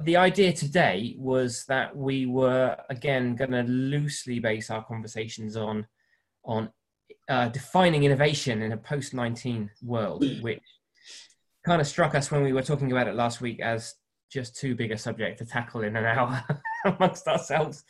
the idea today was that we were again going to loosely base our conversations on defining innovation in a post-19 world, which kind of struck us when we were talking about it last week as just too big a subject to tackle in an hour amongst ourselves.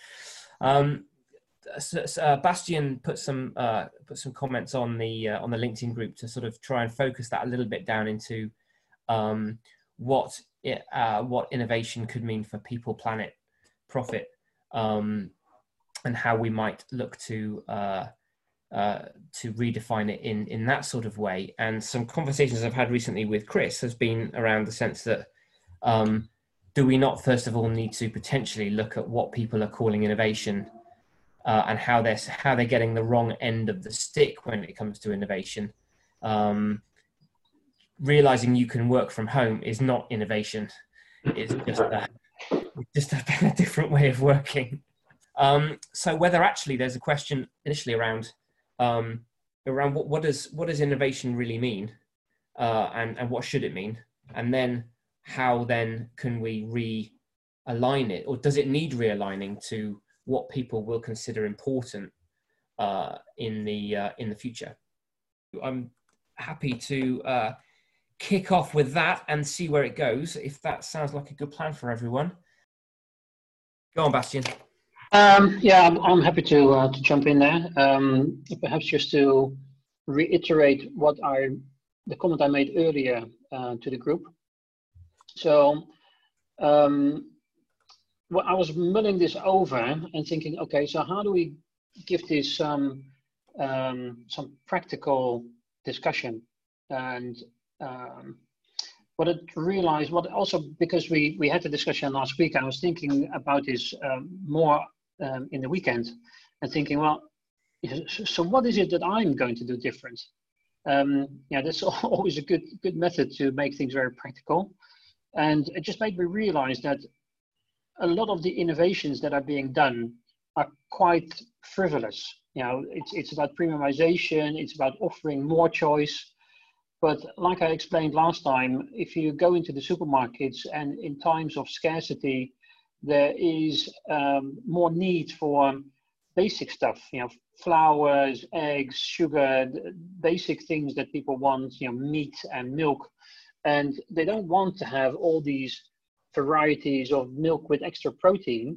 Bastian put some comments on the LinkedIn group to sort of try and focus that a little bit down into what innovation could mean for people, planet, profit, and how we might look to redefine it in that sort of way. And some conversations I've had recently with Chris has been around the sense that do we not first of all need to potentially look at what people are calling innovation and how they're getting the wrong end of the stick when it comes to innovation. Realizing you can work from home is not innovation. It's just a different way of working. So whether actually there's a question initially around what does innovation really mean, and what should it mean, and then how then can we realign it, or does it need realigning to what people will consider important in the future? I'm happy to kick off with that and see where it goes, if that sounds like a good plan for everyone. Go on, Bastian. Yeah, I'm happy to jump in there. Perhaps just to reiterate the comment I made earlier to the group. So well, I was mulling this over and thinking, okay, so how do we give this some practical discussion? And what I realized, also because we had the discussion last week, I was thinking about this more in the weekend and thinking, well, so what is it that I'm going to do different? Yeah, that's always a good method to make things very practical. And it just made me realize that a lot of the innovations that are being done are quite frivolous. You know, it's about premiumization, it's about offering more choice. But like I explained last time, if you go into the supermarkets and in times of scarcity, there is more need for basic stuff, you know, flours, eggs, sugar, basic things that people want, you know, meat and milk. And they don't want to have all these varieties of milk with extra protein.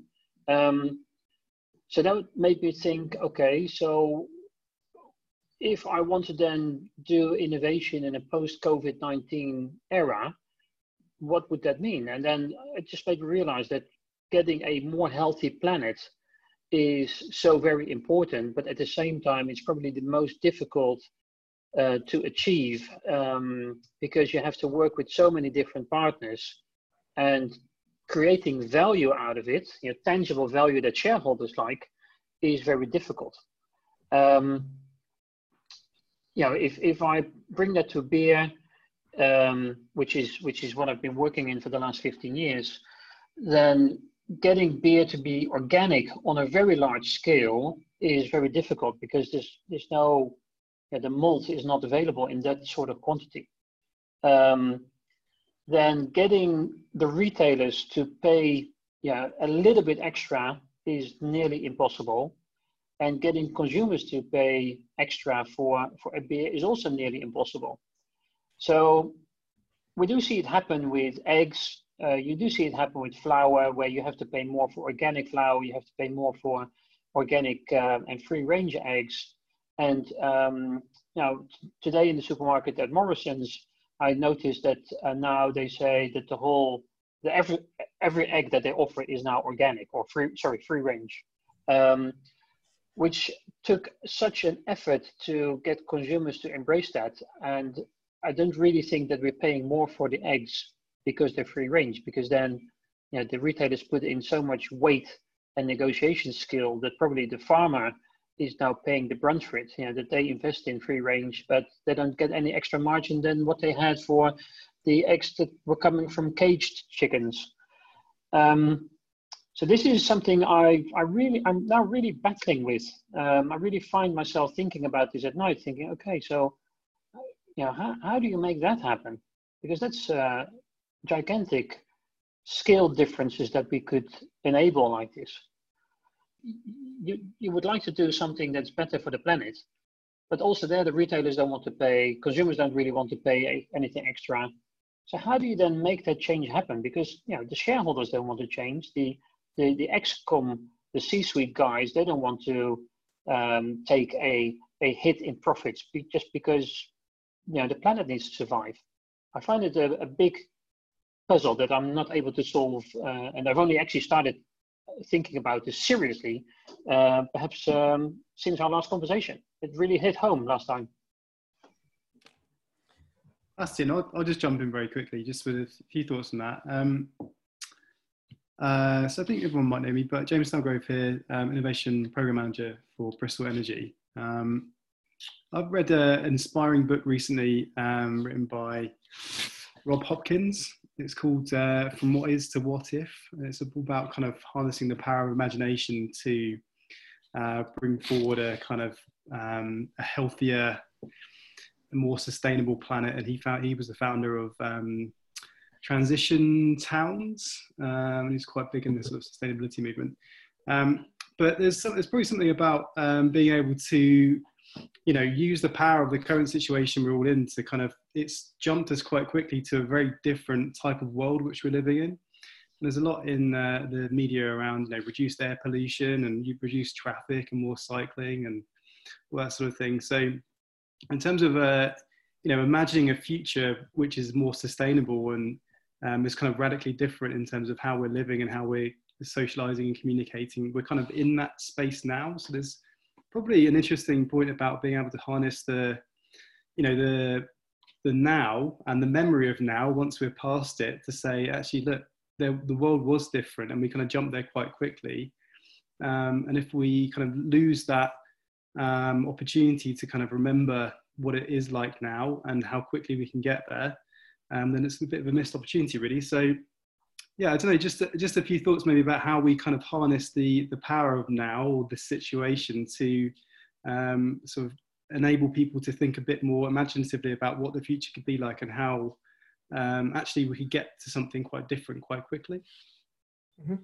So that made me think, okay, so if I want to then do innovation in a post-COVID-19 era, what would that mean? And then it just made me realize that getting a more healthy planet is so very important, but at the same time, it's probably the most difficult to achieve because you have to work with so many different partners, and creating value out of it, you know, tangible value that shareholders like, is very difficult. You know, if I bring that to beer, which is what I've been working in for the last 15 years, then getting beer to be organic on a very large scale is very difficult because there's no, the malt is not available in that sort of quantity. Then getting the retailers to pay a little bit extra is nearly impossible. And getting consumers to pay extra for a beer is also nearly impossible. So we do see it happen with eggs. You do see it happen with flour, where you have to pay more for organic flour. You have to pay more for organic and free-range eggs. And now today in the supermarket at Morrison's, I noticed that now they say that every egg that they offer is now organic or free-range. Which took such an effort to get consumers to embrace that. And I don't really think that we're paying more for the eggs because they're free range, because then the retailers put in so much weight and negotiation skill that probably the farmer is now paying the brunt for it, that they invest in free range, but they don't get any extra margin than what they had for the eggs that were coming from caged chickens. So this is something I'm now really battling with. I really find myself thinking about this at night, thinking, okay, so how do you make that happen? Because that's gigantic scale differences that we could enable like this. You would like to do something that's better for the planet, but also there the retailers don't want to pay, consumers don't really want to pay anything extra. So how do you then make that change happen? Because the shareholders don't want to change, the ExCom, the C-suite guys, they don't want to take a hit in profits just because the planet needs to survive. I find it a big puzzle that I'm not able to solve, and I've only actually started thinking about this seriously, perhaps since our last conversation. It really hit home last time. Bastian, I'll just jump in very quickly, just with a few thoughts on that. So I think everyone might know me, but James Snellgrove here, Innovation Program Manager for Bristol Energy. I've read an inspiring book recently written by Rob Hopkins. It's called From What Is to What If. It's about kind of harnessing the power of imagination to bring forward a kind of a healthier, more sustainable planet. And he was the founder of Transition Towns. He's quite big in this sort of sustainability movement. But there's probably something about being able to use the power of the current situation we're all in to kind of, it's jumped us quite quickly to a very different type of world which we're living in. And there's a lot in the media around reduced air pollution and reduced traffic and more cycling and all that sort of thing. So in terms of imagining a future which is more sustainable and is kind of radically different in terms of how we're living and how we're socializing and communicating, we're kind of in that space now. So there's probably an interesting point about being able to harness the now and the memory of now once we're past it, to say, actually, look, the world was different and we kind of jumped there quite quickly. And if we kind of lose that opportunity to kind of remember what it is like now and how quickly we can get there, then it's a bit of a missed opportunity, really. So yeah, I don't know, just a few thoughts maybe about how we kind of harness the power of now, or the situation, to sort of enable people to think a bit more imaginatively about what the future could be like and how actually we could get to something quite different quite quickly. Mm-hmm.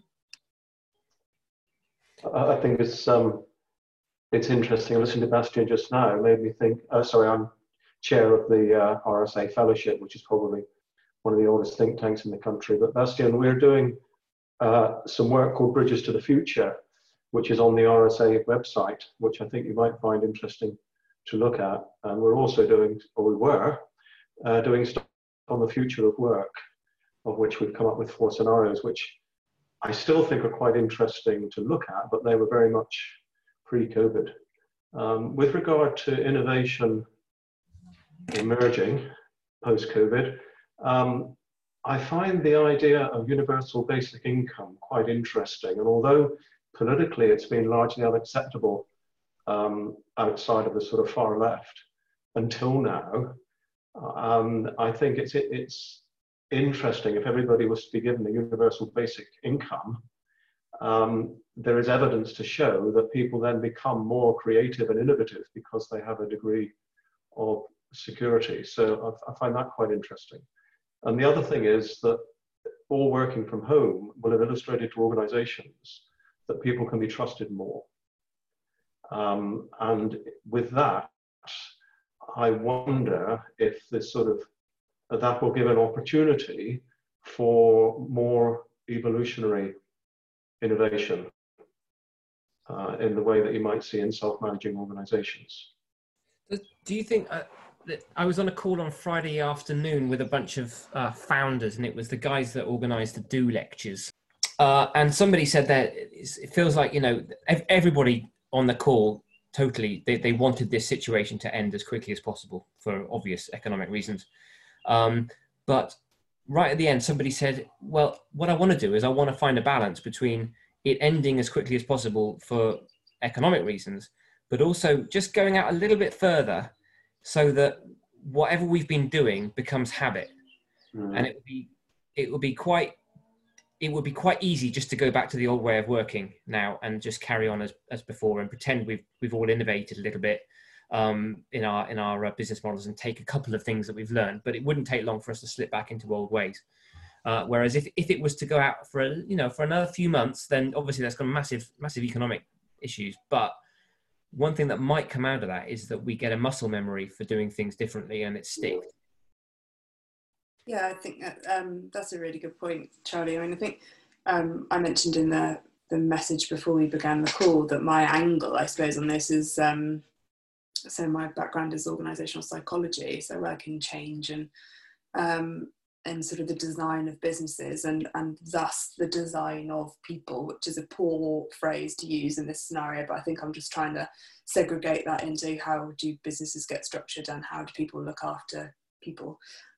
I think it's interesting. Listening to Bastian just now made me think, sorry, I'm chair of the RSA Fellowship, which is probably one of the oldest think tanks in the country. But Bastian, we're doing some work called Bridges to the Future, which is on the RSA website, which I think you might find interesting to look at. And we're also doing, or we were, doing stuff on the future of work, of which we've come up with 4 scenarios, which I still think are quite interesting to look at, but they were very much pre-COVID. With regard to innovation emerging post-COVID, I find the idea of universal basic income quite interesting. And although politically it's been largely unacceptable outside of the sort of far left until now, I think it's interesting if everybody was to be given a universal basic income. There is evidence to show that people then become more creative and innovative because they have a degree of security. So I find that quite interesting. And the other thing is that all working from home will have illustrated to organizations that people can be trusted more. And with that, I wonder if this sort of, that will give an opportunity for more evolutionary innovation in the way that you might see in self-managing organizations. Do you think, I was on a call on Friday afternoon with a bunch of founders, and it was the guys that organized the Do lectures. And somebody said that it feels like, everybody on the call, totally, they wanted this situation to end as quickly as possible for obvious economic reasons. But right at the end, somebody said, well, what I want to do is I want to find a balance between it ending as quickly as possible for economic reasons, but also just going out a little bit further so that whatever we've been doing becomes habit. And it would be quite easy just to go back to the old way of working now and just carry on as before and pretend we've all innovated a little bit in our business models and take a couple of things that we've learned, but it wouldn't take long for us to slip back into old ways. Whereas if it was to go out for another few months, then obviously that's got massive economic issues. But one thing that might come out of that is that we get a muscle memory for doing things differently, and it sticks. Yeah, I think that's a really good point, Charlie. I mean, I think I mentioned in the message before we began the call that my angle, I suppose, on this is, so my background is organisational psychology, so I work in change and sort of the design of businesses and thus the design of people, which is a poor phrase to use in this scenario, but I think I'm just trying to segregate that into how do businesses get structured and how do people look after people.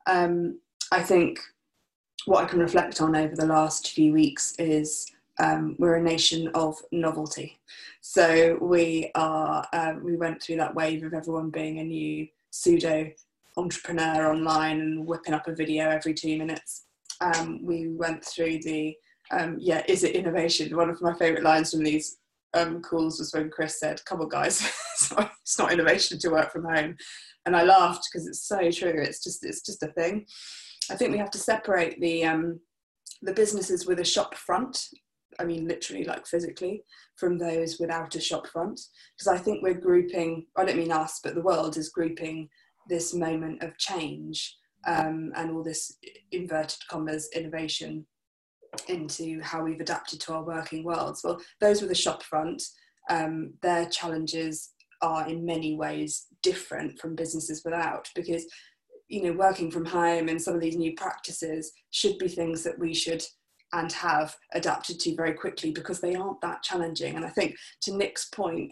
I think what I can reflect on over the last few weeks is we're a nation of novelty. So we went through that wave of everyone being a new pseudo entrepreneur online and whipping up a video every 2 minutes. We went through the, is it innovation? One of my favourite lines from these calls was when Chris said, come on guys, it's not innovation to work from home. And I laughed because it's so true. It's just a thing. I think we have to separate the businesses with a shop front, I mean literally like physically, from those without a shop front. Because I think we're grouping, I don't mean us, but the world is grouping this moment of change and all this inverted commas innovation into how we've adapted to our working worlds. Well, those with a shop front, their challenges are in many ways different from businesses without, because working from home and some of these new practices should be things that we should and have adapted to very quickly because they aren't that challenging. And I think to Nick's point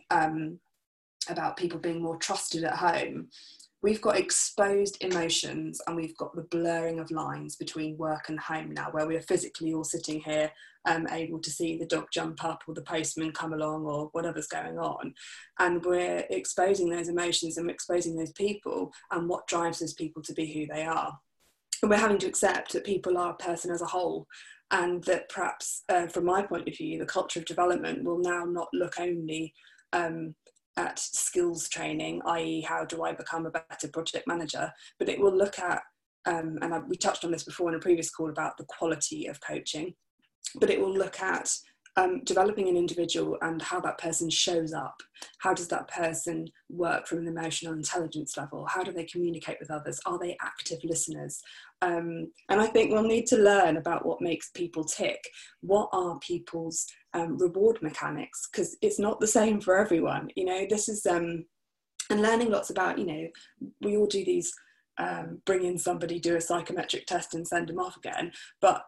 about people being more trusted at home, we've got exposed emotions and we've got the blurring of lines between work and home now, where we're physically all sitting here able to see the dog jump up or the postman come along or whatever's going on. And we're exposing those emotions and we're exposing those people and what drives those people to be who they are. And we're having to accept that people are a person as a whole, and that perhaps from my point of view, the culture of development will now not look only at skills training, i.e. how do I become a better project manager, but it will look at, we touched on this before in a previous call about the quality of coaching, but it will look at developing an individual and how that person shows up. How does that person work from an emotional intelligence level? How do they communicate with others? Are they active listeners? And I think we'll need to learn about what makes people tick. What are people's reward mechanics? Because it's not the same for everyone. This is, and learning lots about, we all do these, bring in somebody, do a psychometric test and send them off again. But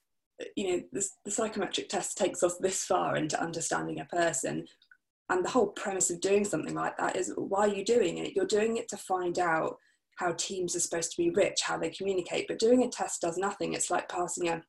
the psychometric test takes us this far into understanding a person, and the whole premise of doing something like that is, why are you doing it? You're doing it to find out how teams are supposed to be rich, how they communicate, but doing a test does nothing. It's like passing a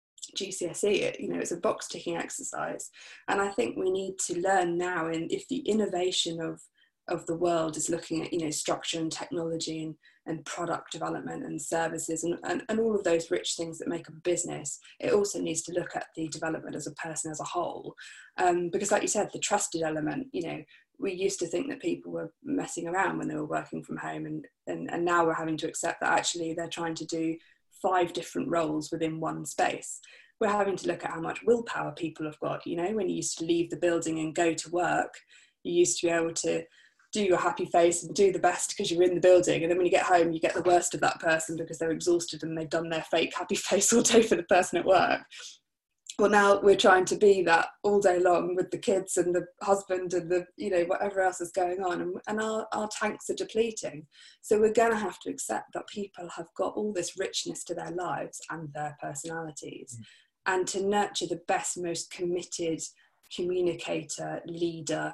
GCSE, it's a box ticking exercise. And I think we need to learn now, and if the innovation of the world is looking at structure and technology and product development and services and all of those rich things that make up a business, it also needs to look at the development as a person as a whole, because like you said, the trusted element, we used to think that people were messing around when they were working from home, and now we're having to accept that actually they're trying to do 5 different roles within one space. We're having to look at how much willpower people have got. When you used to leave the building and go to work, you used to be able to do your happy face and do the best because you're in the building, and then when you get home you get the worst of that person because they're exhausted and they've done their fake happy face all day for the person at work. Well, now we're trying to be that all day long with the kids and the husband and the whatever else is going on, and our tanks are depleting. So we're going to have to accept that people have got all this richness to their lives and their personalities, and to nurture the best, most committed communicator, leader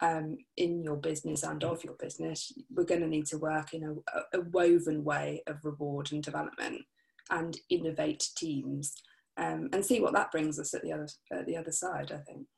in your business and of your business, we're going to need to work in a woven way of reward and development and innovate teams, and see what that brings us at the other side, I think.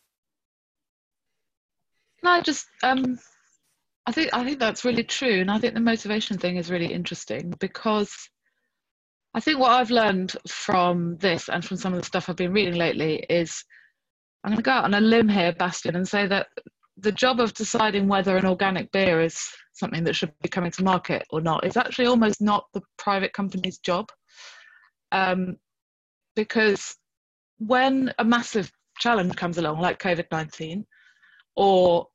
No, just I think that's really true, and I think the motivation thing is really interesting, because I think what I've learned from this and from some of the stuff I've been reading lately is, I'm going to go out on a limb here, Bastian, and say that the job of deciding whether an organic beer is something that should be coming to market or not is actually almost not the private company's job. because when a massive challenge comes along, like COVID-19 or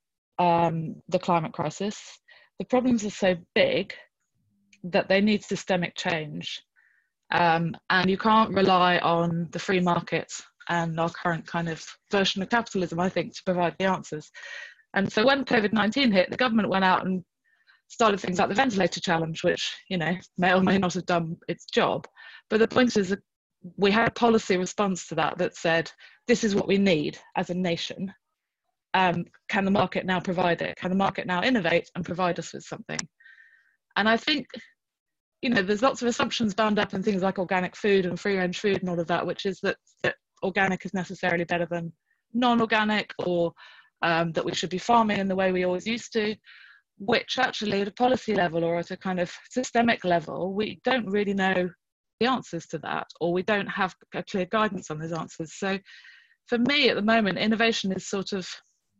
the climate crisis, the problems are so big that they need systemic change. And you can't rely on the free market and our current kind of version of capitalism, I think, to provide the answers. And so when COVID-19 hit, the government went out and started things like the ventilator challenge, which, you know, may or may not have done its job. But the point is that we had a policy response to that that said, this is what we need as a nation. Can the market now provide it? Can the market now innovate and provide us with something? And I think, you know, there's lots of assumptions bound up in things like organic food and free range food and all of that, which is that organic is necessarily better than non-organic, or that we should be farming in the way we always used to, which actually at a policy level or at a kind of systemic level, we don't really know the answers to that, or we don't have a clear guidance on those answers. So for me at the moment, innovation is sort of,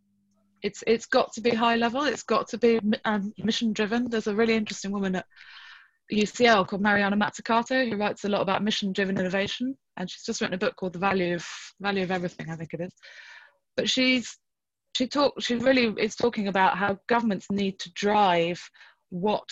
it's got to be high level, it's got to be mission driven. There's a really interesting woman at UCL called Mariana Mazzucato, who writes a lot about mission driven innovation, and she's just written a book called The Value of Everything, I think it is. But she really is talking about how governments need to drive what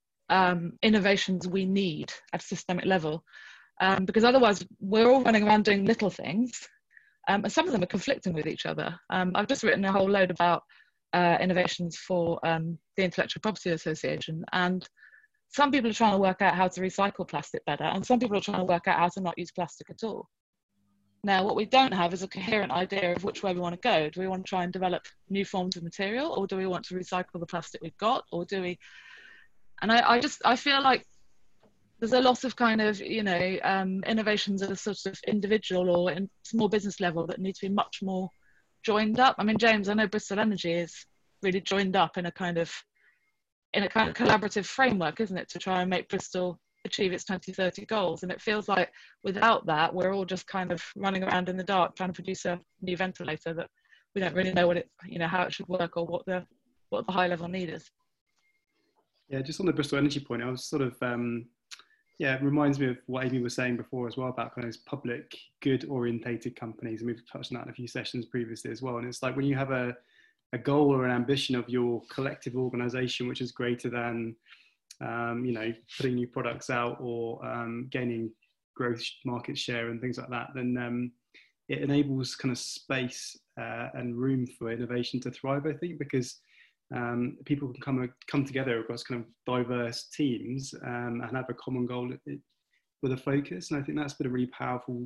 innovations we need at a systemic level, because otherwise we're all running around doing little things, and some of them are conflicting with each other. I've just written a whole load about innovations for the Intellectual Property Association, and some people are trying to work out how to recycle plastic better, and some people are trying to work out how to not use plastic at all. Now, what we don't have is a coherent idea of which way we want to go. Do we want to try and develop new forms of material, or do we want to recycle the plastic we've got, or do we? And I feel like there's a lot of kind of, you know, innovations at a sort of individual or in small business level that need to be much more joined up. I mean, James, I know Bristol Energy is really joined up in a kind of collaborative framework, isn't it, to try and make Bristol achieve its 2030 goals. And it feels like without that, we're all just kind of running around in the dark trying to produce a new ventilator that we don't really know what it, you know, how it should work or what the high level need is. Yeah, just on the Bristol Energy point, I was sort of, yeah, it reminds me of what Amy was saying before as well about kind of those public good orientated companies. And we've touched on that in a few sessions previously as well. And it's like when you have a goal or an ambition of your collective organization, which is greater than, you know, putting new products out or gaining growth market share and things like that, then it enables kind of space and room for innovation to thrive, I think, because people can come together across kind of diverse teams and have a common goal with a focus. And I think that's been a really powerful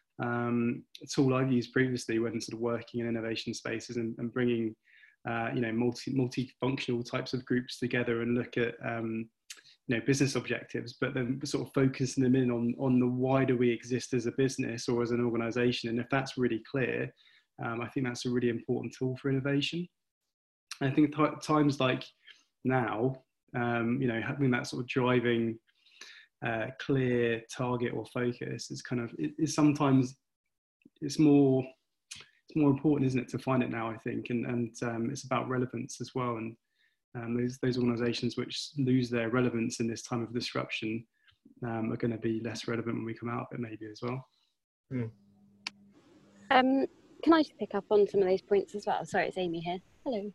tool I've used previously when sort of working in innovation spaces and bringing you know, multifunctional types of groups together and look at you know, business objectives, but then sort of focusing them in on the why do we exist as a business or as an organization. And if that's really clear, I think that's a really important tool for innovation. And I think times like now, you know, having that sort of driving clear target or focus is kind of, sometimes it's more important, isn't it, to find it now, I think, and it's about relevance as well. And those organisations which lose their relevance in this time of disruption are going to be less relevant when we come out of it, maybe as well. Mm. Can I just pick up on some of those points as well? Sorry, it's Amy here. Hello.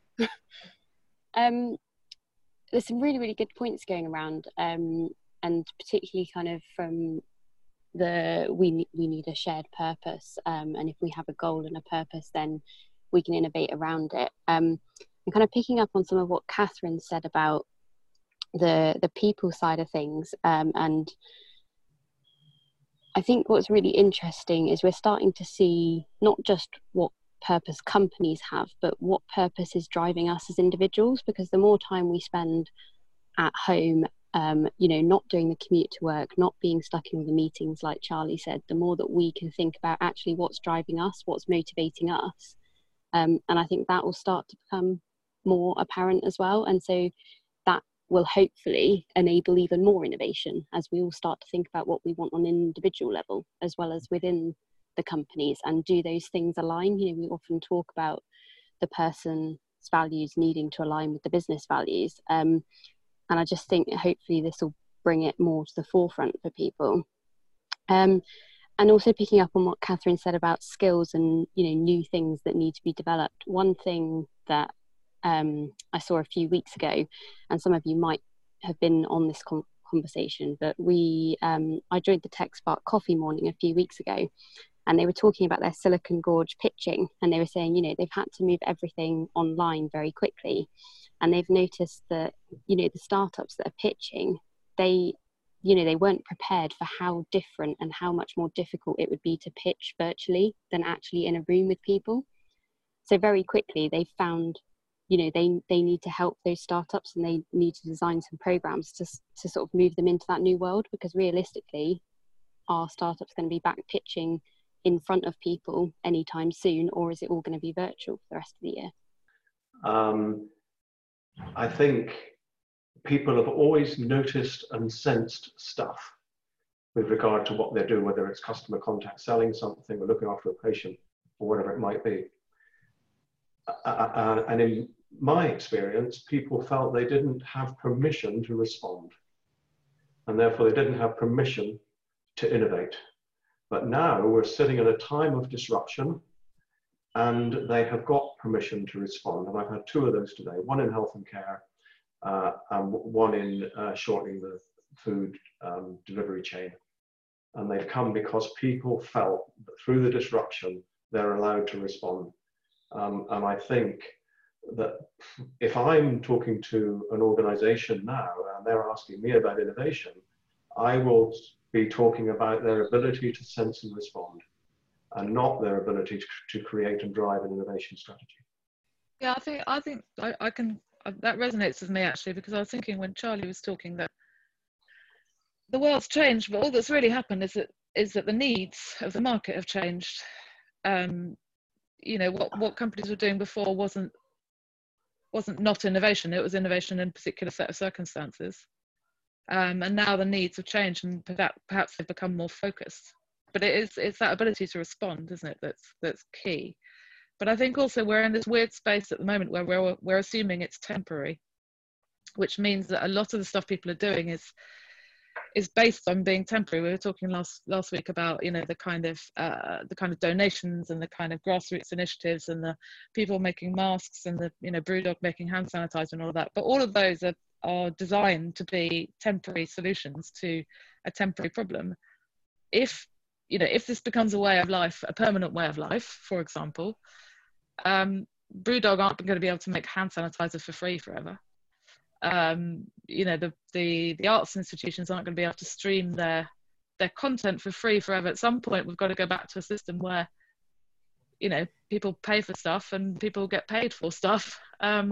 There's some really, really good points going around, and particularly kind of from we need a shared purpose, and if we have a goal and a purpose, then we can innovate around it. And kind of picking up on some of what Catherine said about the people side of things, and I think what's really interesting is we're starting to see not just what purpose companies have, but what purpose is driving us as individuals, because the more time we spend at home, you know, not doing the commute to work, not being stuck in the meetings like Charlie said, the more that we can think about actually what's driving us, what's motivating us, and I think that will start to become more apparent as well. And so that will hopefully enable even more innovation as we all start to think about what we want on an individual level as well as within the companies, and do those things align. You know, we often talk about the person's values needing to align with the business values, and I just think hopefully this will bring it more to the forefront for people. And And also picking up on what Catherine said about skills and, you know, new things that need to be developed. One thing that I saw a few weeks ago, and some of you might have been on this conversation, but I joined the TechSpark Coffee Morning a few weeks ago, and they were talking about their Silicon Gorge pitching, and they were saying, you know, they've had to move everything online very quickly, and they've noticed that, you know, the startups that are pitching, they weren't prepared for how different and how much more difficult it would be to pitch virtually than actually in a room with people. So very quickly they found, you know, they need to help those startups, and they need to design some programs to sort of move them into that new world, because realistically, are startups going to be back pitching in front of people anytime soon, or is it all going to be virtual for the rest of the year? I think people have always noticed and sensed stuff with regard to what they're doing, whether it's customer contact, selling something, or looking after a patient, or whatever it might be. And in my experience, people felt they didn't have permission to respond, and therefore they didn't have permission to innovate. But now we're sitting at a time of disruption, and they have got permission to respond. And I've had two of those today, one in health and care, and one in shortening the food delivery chain. And they've come because people felt that through the disruption, they're allowed to respond. And I think that if I'm talking to an organization now and they're asking me about innovation, I will be talking about their ability to sense and respond, and not their ability to create and drive an innovation strategy. Yeah, I think I can, that resonates with me actually, because I was thinking when Charlie was talking that the world's changed, but all that's really happened is that the needs of the market have changed. You know, what companies were doing before wasn't not innovation, it was innovation in a particular set of circumstances. And now the needs have changed, and perhaps they've become more focused. But it's that ability to respond, isn't it, that's key. But I think also we're in this weird space at the moment where we're assuming it's temporary, which means that a lot of the stuff people are doing is based on being temporary. We were talking last week about, you know, the kind of donations and the kind of grassroots initiatives and the people making masks and the, you know, Brewdog making hand sanitizer and all of that. But all of those are designed to be temporary solutions to a temporary problem. If this becomes a way of life, a permanent way of life, for example, Brewdog aren't going to be able to make hand sanitizer for free forever. You know, the arts institutions aren't going to be able to stream their content for free forever. At some point, we've got to go back to a system where, you know, people pay for stuff and people get paid for stuff.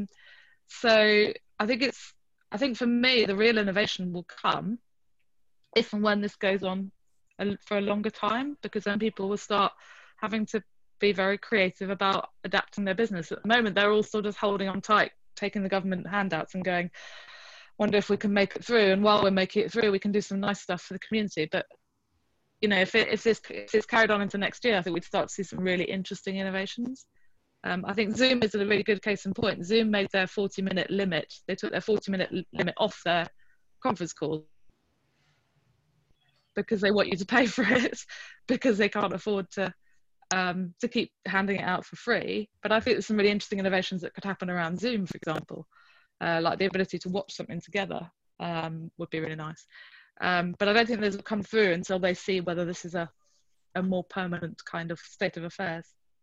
So I think for me, the real innovation will come if and when this goes on for a longer time, because then people will start having to be very creative about adapting their business. At the moment, they're all sort of holding on tight, taking the government handouts and going, wonder if we can make it through. And while we're making it through, we can do some nice stuff for the community. But, you know, if it's carried on into next year, I think we'd start to see some really interesting innovations. I think Zoom is a really good case in point. Zoom made their 40-minute limit. They took their 40-minute limit off their conference call because they want you to pay for it, because they can't afford to keep handing it out for free. But I think there's some really interesting innovations that could happen around Zoom, for example, like the ability to watch something together would be really nice. But I don't think those will come through until they see whether this is a more permanent kind of state of affairs.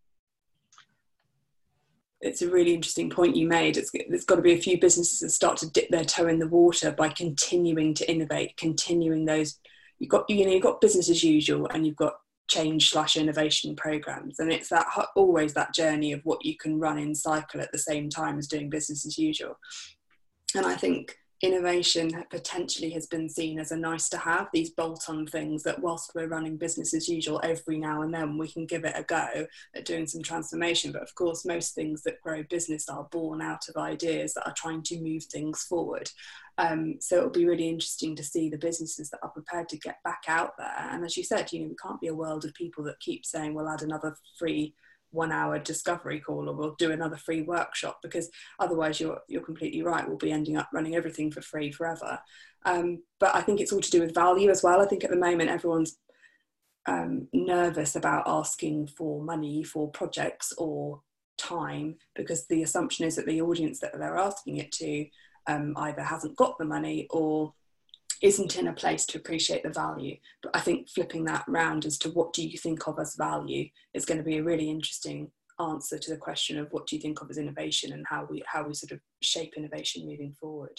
It's a really interesting point you made. There's got to be a few businesses that start to dip their toe in the water by continuing to innovate, continuing those. You've got business as usual, and you've got change/innovation programs, and it's that always that journey of what you can run in cycle at the same time as doing business as usual. And I think innovation potentially has been seen as a nice to have, these bolt-on things that whilst we're running business as usual, every now and then we can give it a go at doing some transformation. But of course, most things that grow business are born out of ideas that are trying to move things forward. So it'll be really interesting to see the businesses that are prepared to get back out there. And as you said, you know, we can't be a world of people that keep saying we'll add another free 1-hour discovery call, or we'll do another free workshop, because otherwise you're completely right, we'll be ending up running everything for free forever. But I think it's all to do with value as well. I think at the moment everyone's nervous about asking for money for projects or time, because the assumption is that the audience that they're asking it to either hasn't got the money or isn't in a place to appreciate the value. But I think flipping that round as to what do you think of as value is going to be a really interesting answer to the question of what do you think of as innovation, and how we sort of shape innovation moving forward.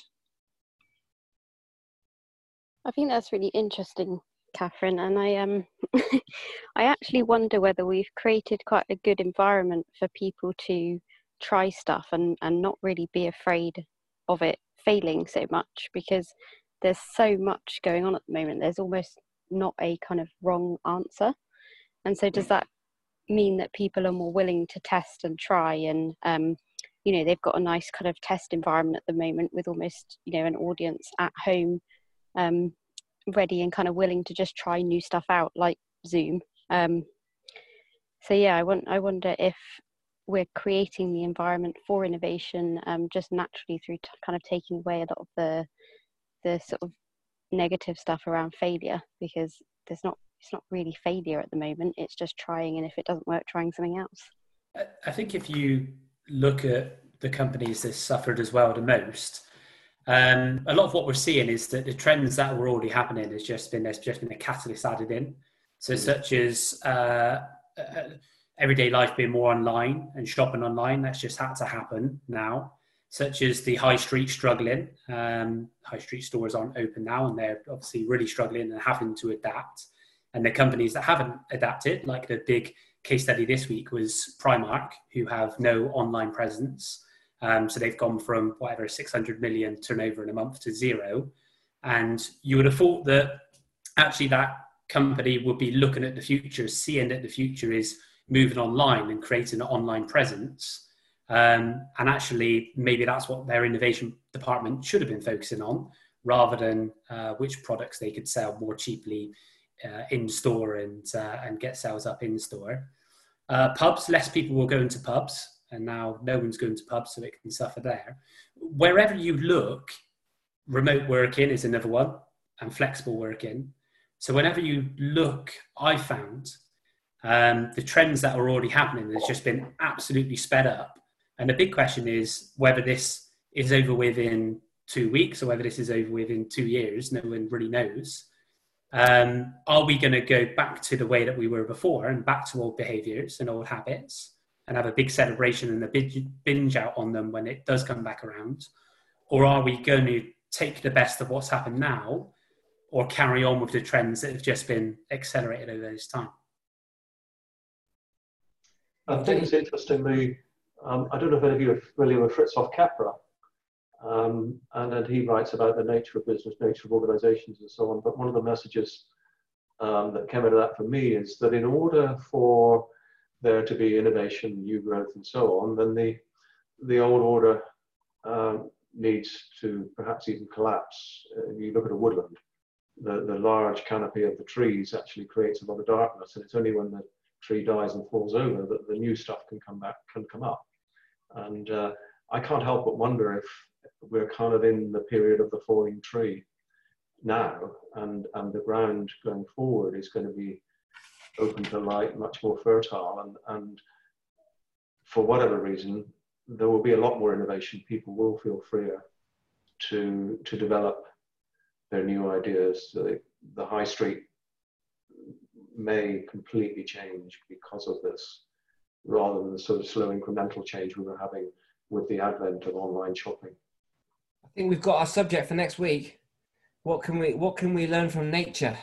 I think that's really interesting, Catherine, and I actually wonder whether we've created quite a good environment for people to try stuff and not really be afraid of it failing so much, because there's so much going on at the moment. There's almost not a kind of wrong answer. And so does that mean that people are more willing to test and try, and you know, they've got a nice kind of test environment at the moment with almost, you know, an audience at home ready and kind of willing to just try new stuff out, like Zoom. So yeah, I wonder if we're creating the environment for innovation just naturally through kind of taking away a lot of the sort of negative stuff around failure, because it's not really failure at the moment, it's just trying, and if it doesn't work, trying something else. I think if you look at the companies that suffered as well the most, a lot of what we're seeing is that the trends that were already happening there's just been a catalyst added in. So such as everyday life being more online and shopping online, that's just had to happen now. Such as the high street struggling. High street stores aren't open now, and they're obviously really struggling and having to adapt. And the companies that haven't adapted, like the big case study this week was Primark, who have no online presence. So they've gone from whatever 600 million turnover in a month to zero. And you would have thought that actually that company would be looking at the future, seeing that the future is moving online and creating an online presence. And actually, maybe that's what their innovation department should have been focusing on, rather than which products they could sell more cheaply in store and get sales up in store. Pubs, less people will go into pubs, and now no one's going to pubs, so it can suffer there. Wherever you look, remote working is another one, and flexible working. So whenever you look, I found the trends that are already happening has just been absolutely sped up. And the big question is whether this is over within 2 weeks or whether this is over within 2 years. No one really knows. Are we going to go back to the way that we were before and back to old behaviours and old habits and have a big celebration and a binge out on them when it does come back around? Or are we going to take the best of what's happened now or carry on with the trends that have just been accelerated over this time? I think it's interestingly, I don't know if any of you are familiar with Fritjof Capra, and he writes about the nature of business, nature of organizations and so on. But one of the messages that came out of that for me is that in order for there to be innovation, new growth and so on, then the old order needs to perhaps even collapse. You look at a woodland, the large canopy of the trees actually creates a lot of darkness, and it's only when the tree dies and falls over that the new stuff can come up. And I can't help but wonder if we're kind of in the period of the falling tree now, and the ground going forward is going to be open to light, much more fertile, and for whatever reason, there will be a lot more innovation. People will feel freer to develop their new ideas. The high street may completely change because of this, rather than the sort of slow incremental change we were having with the advent of online shopping. I think we've got our subject for next week. What can we learn from nature?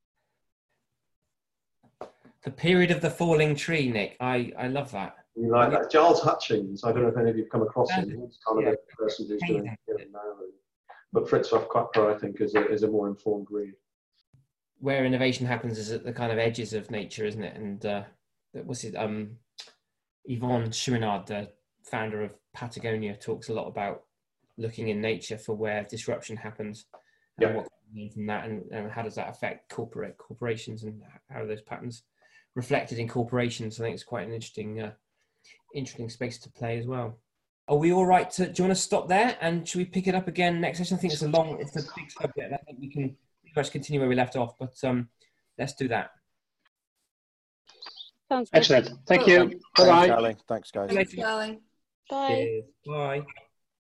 The period of the falling tree, Nick. I love that. You like that? Giles Hutchings. I don't know if any of you have come across him. He's kind of the person who's doing it now. But Fritjof Capra, I think, is a more informed read. Where innovation happens is at the kind of edges of nature, isn't it? And what's it? Yvon Chouinard, the founder of Patagonia, talks a lot about looking in nature for where disruption happens, and what can we learn from that, and how does that affect corporations, and how are those patterns reflected in corporations. I think it's quite an interesting space to play as well. Are we all right? Do you want to stop there, and should we pick it up again next session? I think it's a big subject. I think we can pretty much continue where we left off, but let's do that. Sounds good. Excellent. Thank Cool. you. Bye bye. Thanks, Charlie. Thanks, guys. Thanks, darling. Bye. Cheers. Bye.